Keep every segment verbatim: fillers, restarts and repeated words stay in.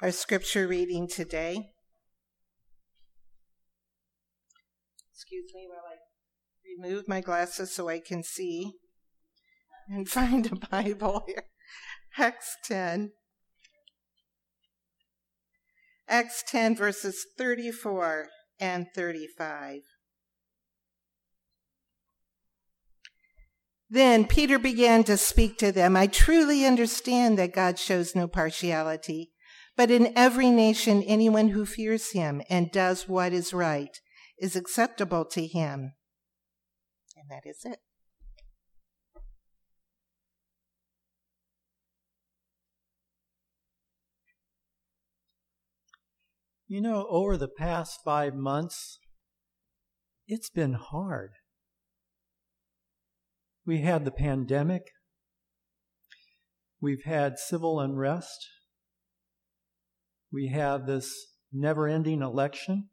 Our scripture reading today. Excuse me while I remove my glasses so I can see and find a Bible here. Acts ten. Acts ten, verses thirty-four and thirty-five. Then Peter began to speak to them. I truly understand that God shows no partiality, but in every nation, anyone who fears him and does what is right is acceptable to him. And that is it. You know, over the past five months, it's been hard. We had the pandemic. We've had civil unrest. We have this never-ending election.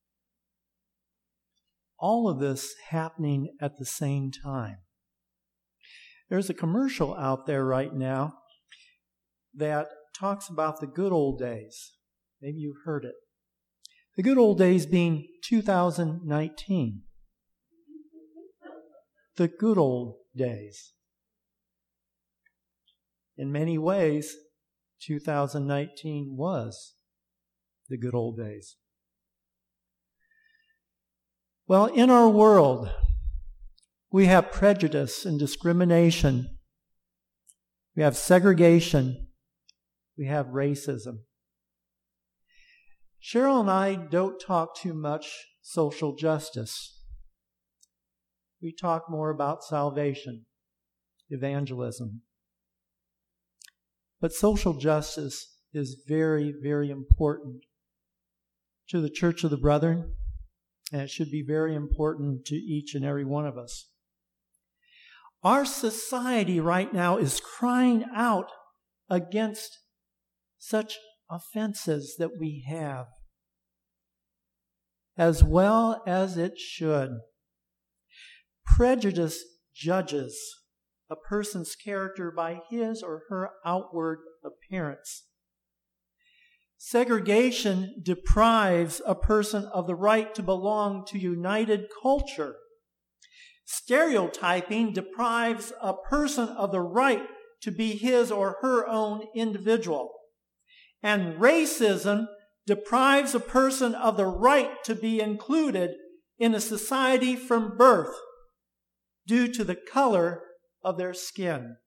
All of this happening at the same time. There's a commercial out there right now that talks about the good old days. Maybe you've heard it. The good old days being two thousand nineteen. The good old days. In many ways, two thousand nineteen was the good old days. Well, in our world, we have prejudice and discrimination. We have segregation. We have racism. Cheryl and I don't talk too much social justice. We talk more about salvation, evangelism. But social justice is very, very important to the Church of the Brethren, and it should be very important to each and every one of us. Our society right now is crying out against such offenses that we have, as well as it should. Prejudice judges a person's character by his or her outward appearance. Segregation deprives a person of the right to belong to united culture. Stereotyping deprives a person of the right to be his or her own individual. And racism deprives a person of the right to be included in a society from birth due to the color of their skin.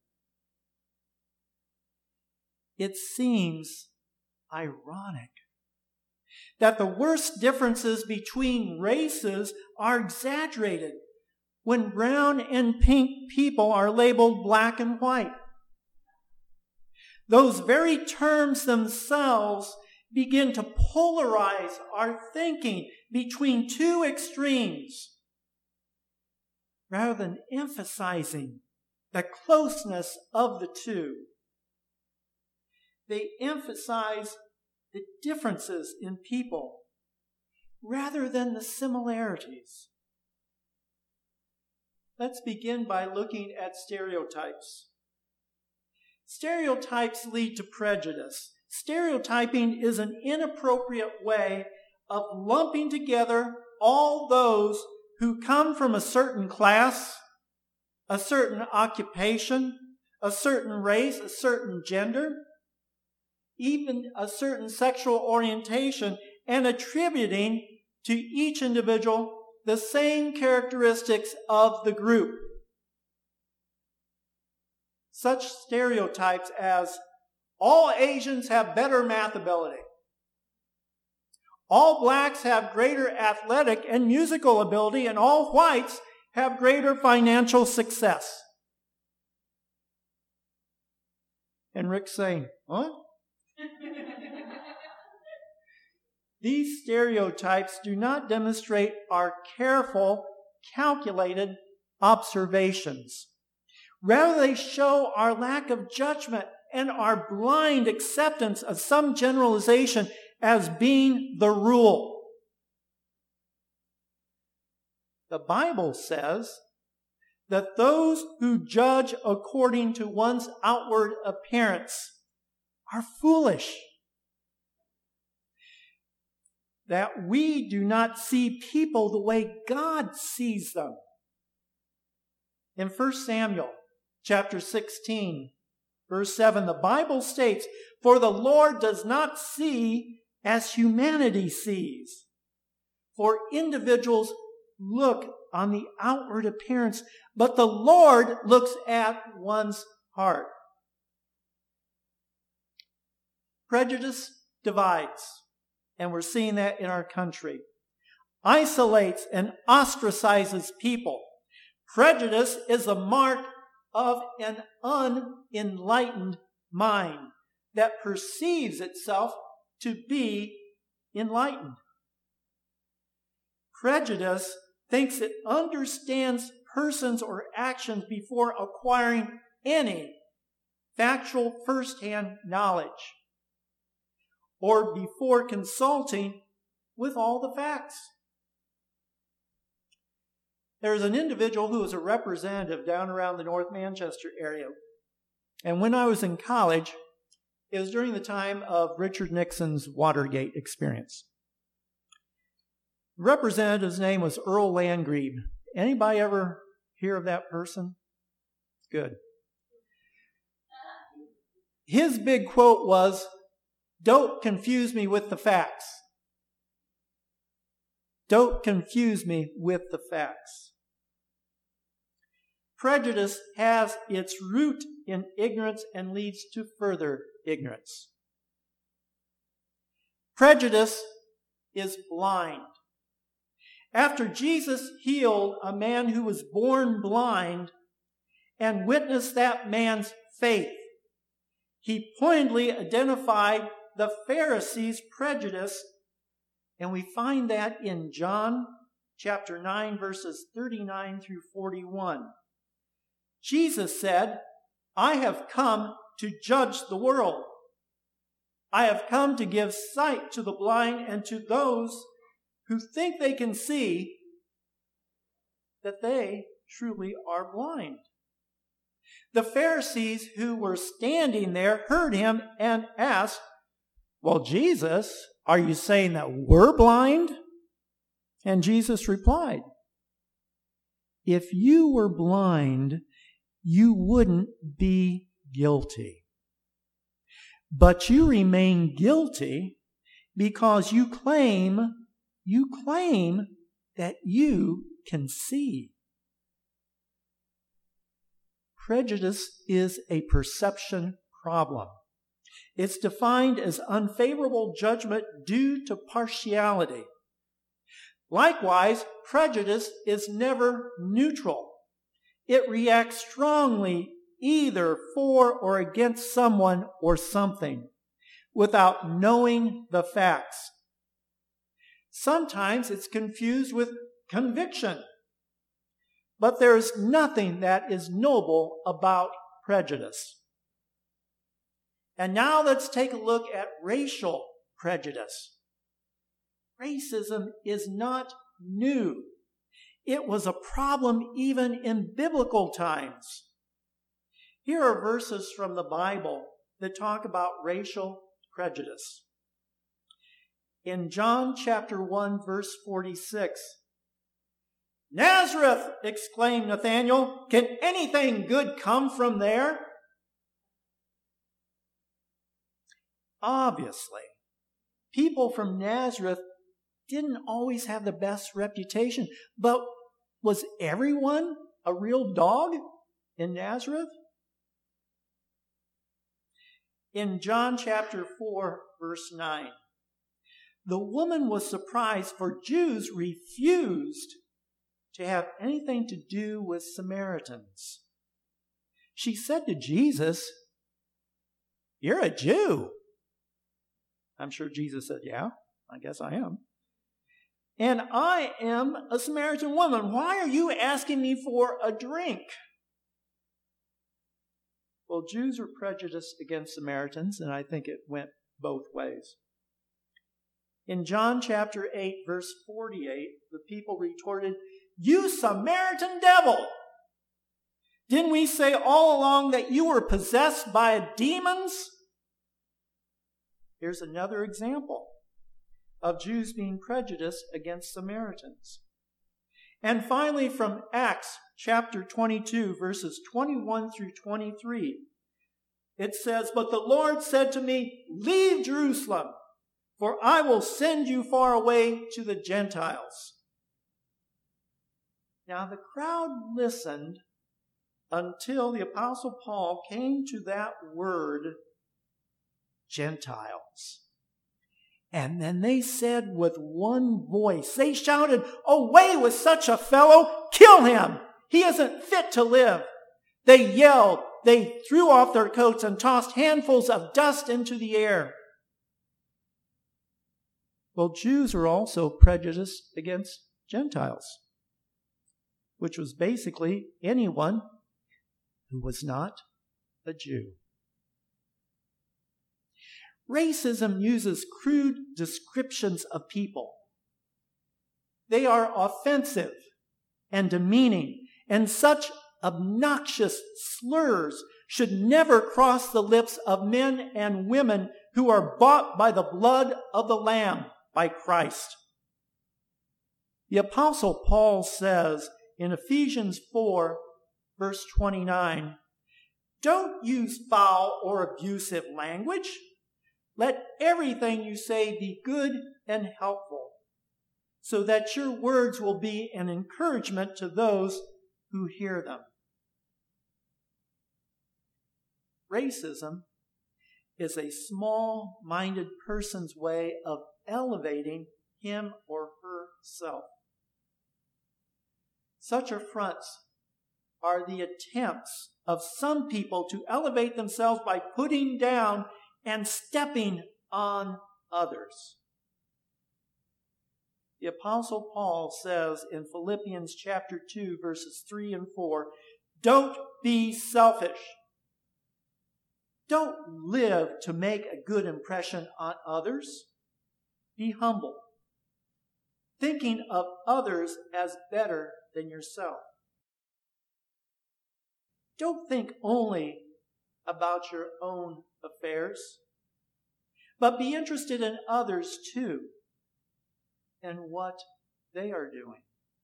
It seems ironic that the worst differences between races are exaggerated when brown and pink people are labeled black and white. Those very terms themselves begin to polarize our thinking between two extremes, rather than emphasizing the closeness of the two. They emphasize the differences in people rather than the similarities. Let's begin by looking at stereotypes. Stereotypes lead to prejudice. Stereotyping is an inappropriate way of lumping together all those who come from a certain class, a certain occupation, a certain race, a certain gender, even a certain sexual orientation, and attributing to each individual the same characteristics of the group. Such stereotypes as all Asians have better math ability, all blacks have greater athletic and musical ability, and all whites have greater financial success. And Rick's saying, huh? These stereotypes do not demonstrate our careful, calculated observations. Rather, they show our lack of judgment and our blind acceptance of some generalization as being the rule. The Bible says that those who judge according to one's outward appearance are foolish. that we do not see people the way God sees them. In First Samuel chapter sixteen, verse seven, the Bible states, "For the Lord does not see as humanity sees." For individuals look on the outward appearance, but the Lord looks at one's heart. Prejudice divides, and we're seeing that in our country. Isolates and ostracizes people. Prejudice is a mark of an unenlightened mind that perceives itself to be enlightened. Prejudice thinks it understands persons or actions before acquiring any factual first-hand knowledge or before consulting with all the facts. There's an individual who was a representative down around the North Manchester area. And when I was in college, it was during the time of Richard Nixon's Watergate experience. The representative's name was Earl Landgrebe. Anybody ever hear of that person? Good. His big quote was, "Don't confuse me with the facts. Don't confuse me with the facts." Prejudice has its root in ignorance and leads to further ignorance. Prejudice is blind. After Jesus healed a man who was born blind and witnessed that man's faith, he pointedly identified the Pharisees' prejudice, and we find that in John chapter nine, verses thirty-nine through forty-one. Jesus said, "I have come to judge the world. I have come to give sight to the blind and to those who think they can see that they truly are blind." The Pharisees who were standing there heard him and asked, "Well, Jesus, are you saying that we're blind?" And Jesus replied, "If you were blind, you wouldn't be guilty. But you remain guilty because you claim You claim that you can see." Prejudice is a perception problem. It's defined as unfavorable judgment due to partiality. Likewise, prejudice is never neutral. It reacts strongly either for or against someone or something without knowing the facts. Sometimes it's confused with conviction. But there is nothing that is noble about prejudice. And now let's take a look at racial prejudice. Racism is not new. It was a problem even in biblical times. Here are verses from the Bible that talk about racial prejudice. In John chapter one, verse forty-six, "Nazareth," exclaimed Nathanael, "can anything good come from there?" Obviously, people from Nazareth didn't always have the best reputation, but was everyone a real dog in Nazareth? In John chapter four, verse nine, the woman was surprised, for Jews refused to have anything to do with Samaritans. She said to Jesus, "You're a Jew." I'm sure Jesus said, "Yeah, I guess I am. And I am a Samaritan woman. Why are you asking me for a drink?" Well, Jews were prejudiced against Samaritans, and I think it went both ways. In John chapter eight, verse forty-eight, the people retorted, "You Samaritan devil! Didn't we say all along that you were possessed by demons?" Here's another example. of Jews being prejudiced against Samaritans. And finally, from Acts chapter twenty-two, verses twenty-one through twenty-three, it says, "But the Lord said to me, leave Jerusalem, for I will send you far away to the Gentiles." Now the crowd listened until the Apostle Paul came to that word, Gentiles. And then they said with one voice, they shouted, "Away with such a fellow! Kill him! He isn't fit to live!" They yelled, they threw off their coats and tossed handfuls of dust into the air. Well, Jews are also prejudiced against Gentiles, which was basically anyone who was not a Jew. Racism uses crude descriptions of people. They are offensive and demeaning, and such obnoxious slurs should never cross the lips of men and women who are bought by the blood of the Lamb, by Christ. The Apostle Paul says in Ephesians four, verse twenty-nine, "Don't use foul or abusive language. Let everything you say be good and helpful, so that your words will be an encouragement to those who hear them." Racism is a small-minded person's way of elevating him or herself. Such affronts are the attempts of some people to elevate themselves by putting down and stepping on others. The Apostle Paul says in Philippians chapter two, verses three and four, "Don't be selfish. Don't live to make a good impression on others. Be humble, thinking of others as better than yourself. Don't think only about your own affairs, but be interested in others too, and what they are doing."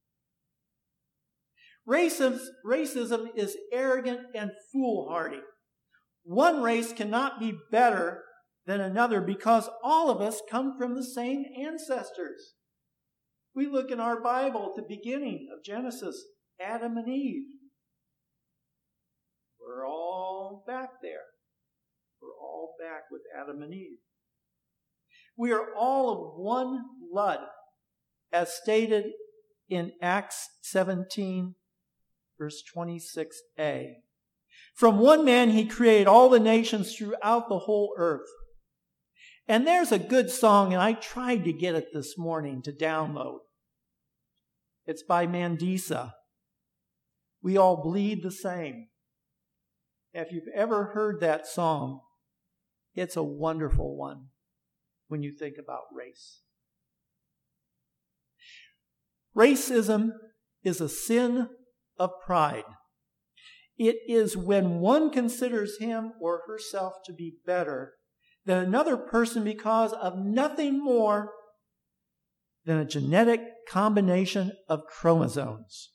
Racism, racism is arrogant and foolhardy. One race cannot be better than another because all of us come from the same ancestors. We look in our Bible at the beginning of Genesis, Adam and Eve. We're all back there. We're all back with Adam and Eve. We are all of one blood, as stated in Acts seventeen, verse twenty-six a. From one man he created all the nations throughout the whole earth. And there's a good song, and I tried to get it this morning to download. It's by Mandisa. "We All Bleed the Same." If you've ever heard that song, it's a wonderful one when you think about race. Racism is a sin of pride. It is when one considers him or herself to be better than another person because of nothing more than a genetic combination of chromosomes.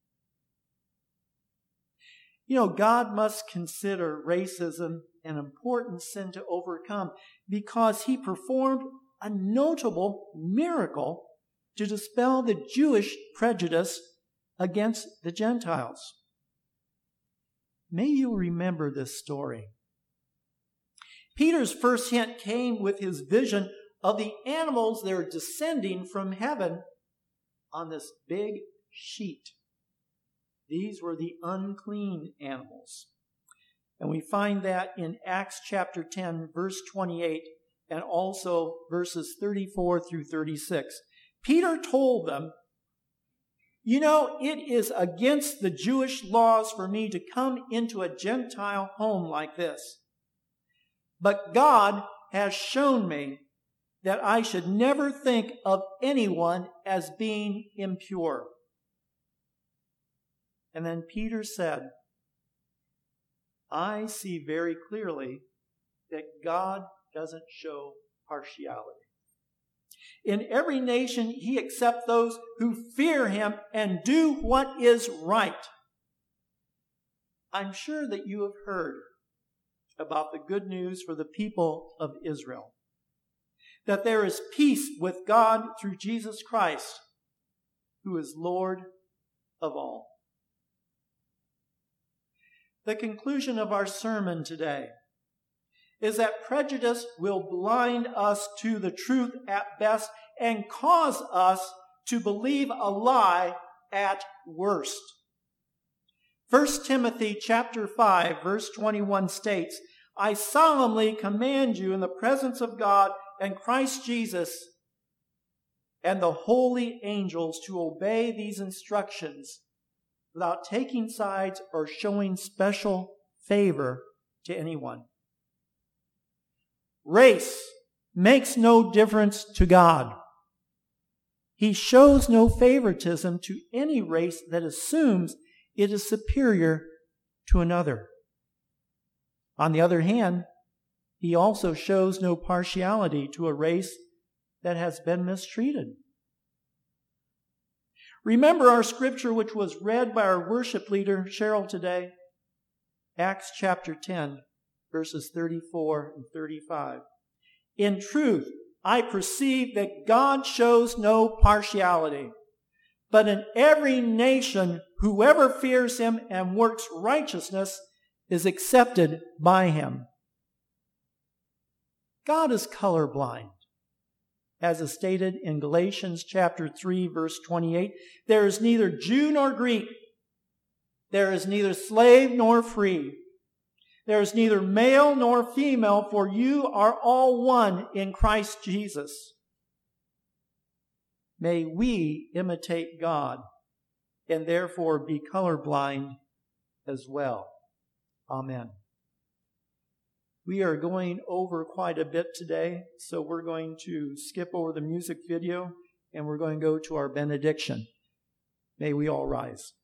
You know, God must consider racism an important sin to overcome because he performed a notable miracle to dispel the Jewish prejudice against the Gentiles. May you remember this story. Peter's first hint came with his vision of the animals that are descending from heaven on this big sheet. These were the unclean animals. And we find that in Acts chapter ten, verse twenty-eight, and also verses thirty-four through thirty-six. Peter told them, "You know, it is against the Jewish laws for me to come into a Gentile home like this. But God has shown me that I should never think of anyone as being impure." And then Peter said, "I see very clearly that God doesn't show partiality." In every nation he accepts those who fear him and do what is right. I'm sure that you have heard about the good news for the people of Israel, that there is peace with God through Jesus Christ, who is Lord of all. The conclusion of our sermon today is that prejudice will blind us to the truth at best and cause us to believe a lie at worst. First Timothy chapter five, verse twenty-one states, I solemnly command you in the presence of God and Christ Jesus and the holy angels to obey these instructions without taking sides or showing special favor to anyone. Race makes no difference to God. He shows no favoritism to any race that assumes it is superior to another. On the other hand, he also shows no partiality to a race that has been mistreated. Remember our scripture which was read by our worship leader, Cheryl, today? Acts chapter ten, verses thirty-four and thirty-five. In truth, I perceive that God shows no partiality, but in every nation, whoever fears him and works righteousness is accepted by him. God is colorblind. As is stated in Galatians chapter three, verse twenty-eight, there is neither Jew nor Greek. There is neither slave nor free. There is neither male nor female, for you are all one in Christ Jesus. May we imitate God and therefore be colorblind as well. Amen. We are going over quite a bit today, so we're going to skip over the music video and we're going to go to our benediction. May we all rise.